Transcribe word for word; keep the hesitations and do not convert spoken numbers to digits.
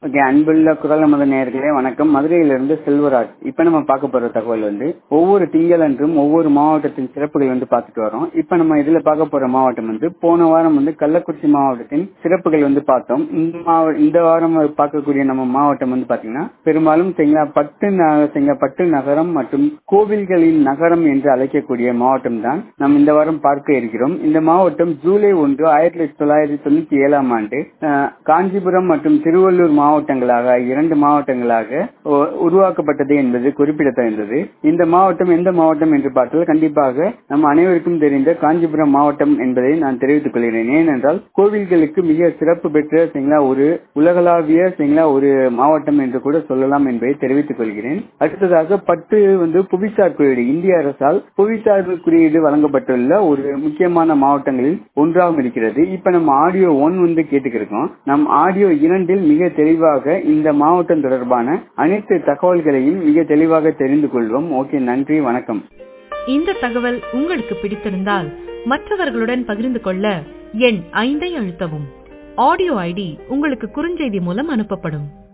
Okay, அன்புள்ள குரல் நமது நேயர்களே வணக்கம். மதுரையிலிருந்து செல்வராஜ். இப்ப நம்ம பார்க்க போற தகவல் வந்து ஒவ்வொரு திங்களன்றும் ஒவ்வொரு மாவட்டத்தின் சிறப்புகள் வந்து பார்த்துட்டு வரோம். இப்ப நம்ம இதுல பார்க்க போற மாவட்டம் வந்து போன வாரம் வந்து கள்ளக்குறிச்சி மாவட்டத்தின் சிறப்புகள் வந்து பார்த்தோம். இந்த மாவ- இந்த வாரம் பார்க்கக்கூடிய நம்ம மாவட்டம் வந்து பாத்தீங்கன்னா பெரும்பாலும் சரிங்களா பட்டு ந- சரிங்களா, பட்டு நகரம் மற்றும் கோவில்களின் நகரம் என்று அழைக்கக்கூடிய மாவட்டம் தான் நாம் இந்த வாரம் பார்க்க இருக்கிறோம். இந்த மாவட்டம் ஜூலை ஒன்று ஆயிரத்தி தொள்ளாயிரத்தி தொண்ணூத்தி ஏழாம் ஆண்டு அஹ், காஞ்சிபுரம் மற்றும் திருவள்ளூர் மாவட்டங்களாக இரண்டு மாவட்டங்களாக உ- உருவாக்கப்பட்டது என்பது குறிப்பிடத்தகுந்தது. இந்த மாவட்டம் எந்த மாவட்டம் என்று பார்த்தால் கண்டிப்பாக நம் அனைவருக்கும் தெரிந்த காஞ்சிபுரம் மாவட்டம் என்பதை நான் தெரிவித்துக் கொள்கிறேன். ஏனென்றால் கோவில்களுக்கு மிக சிறப்பு பெற்ற சரிங்களா ஒரு உலகளாவிய சரிங்களா ஒரு மாவட்டம் என்று கூட சொல்லலாம் என்பதை தெரிவித்துக் கொள்கிறேன். அடுத்ததாக பட்டு வந்து புவிசார் குறியீடு இந்திய அரசால் புவிசார் குறியீடு வழங்கப்பட்டுள்ள ஒரு முக்கியமான மாவட்டங்களில் ஒன்றாகவும் இருக்கிறது. இப்ப நம்ம ஆடியோ ஒன் வந்து கேட்டுக்கிருக்கோம். நம் ஆடியோ இரண்டில் மிக தெளிவாக இந்த மாவட்டம் தொடர்பான அனைத்து தகவல்களையும் மிக தெளிவாக தெரிந்து கொள்வோம். ஓகே, நன்றி, வணக்கம். இந்த தகவல் உங்களுக்கு பிடித்திருந்தால் மற்றவர்களுடன் பகிர்ந்து கொள்ள எண் ஐந்தை அழுத்தவும். ஆடியோ ஐடி உங்களுக்கு குறுஞ்செய்தி மூலம் அனுப்பப்படும்.